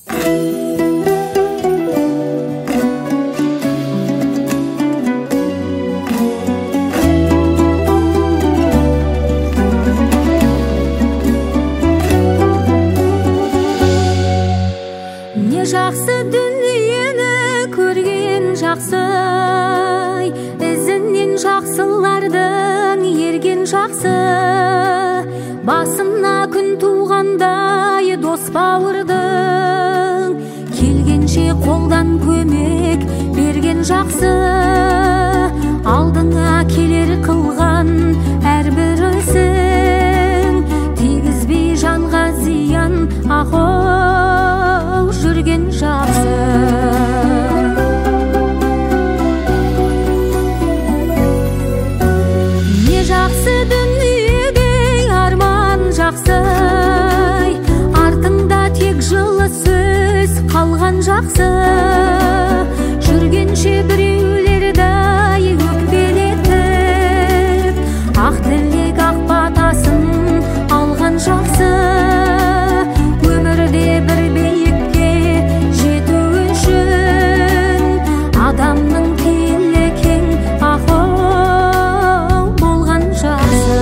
Жақсы дүниені көрген жақсы, ізінен жақсылардың ерген жақсы. Басына күн туғандай дос бауырдың, келгенше қолдан көмек берген жақсы. Алдыңа келер қылған әрбір ісің, тигізбей жанға зиян ақыл жүрген жақсы. Не жақсы дүниеде арман жақсы, артыңда тек жылы сөз қалған жақсы. Жүргенше біреулерді өкпелетіп, ақ тілек ақ батасын алған жақсы. Өмірде бір биікке жету үшін адамның пейілі кең ақыл болған жақсы.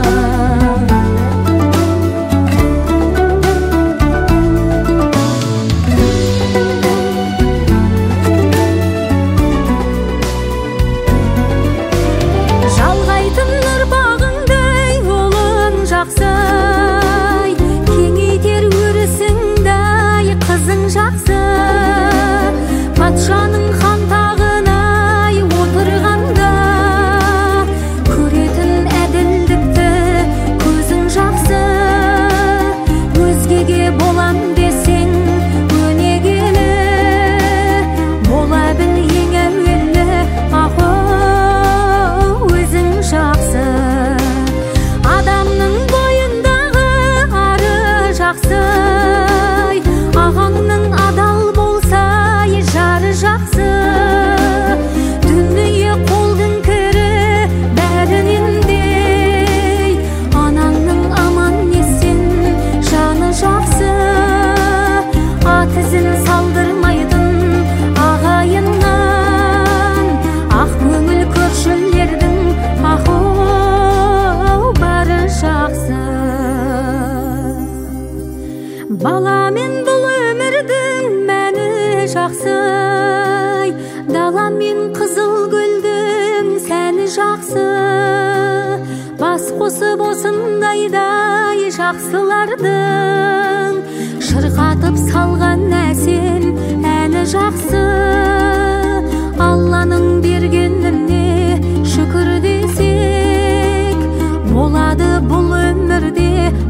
Жалғайтын ұрпағыңдай ұлың жақсы, кеңейтер өрісіңдай қызың жақсы. Патшаның хан тағына отырғанда көретін әділдікті көзің жақсы. Өзгеге болам десең өнегелі, бола біл ең әуелі ақыл өзің жақсы. Адамның бойындағы ары жақсы, ағаңның адал болса жары жақсы. Дүние қолдың кірі бәрінен де, анаңның аман есен жаны жақсы. Ат ізін салдырмайтын ағайыннан, ақ көңіл көршілердің ақыл бары жақсы. Баламен бұл өмірдің мәні жақсы, даламен қызыл гүлдің сәні жақсы. Бас қосып осындайдай жақсылардың шырқатып салған әсем әні жақсы. Алланың бергеніне шүкір десек, болады бұл өмірде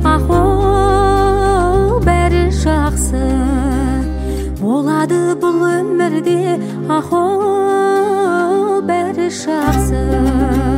ақыл бәрі жақсы. Болады бұл өмірде ақыл бәрі жақсы.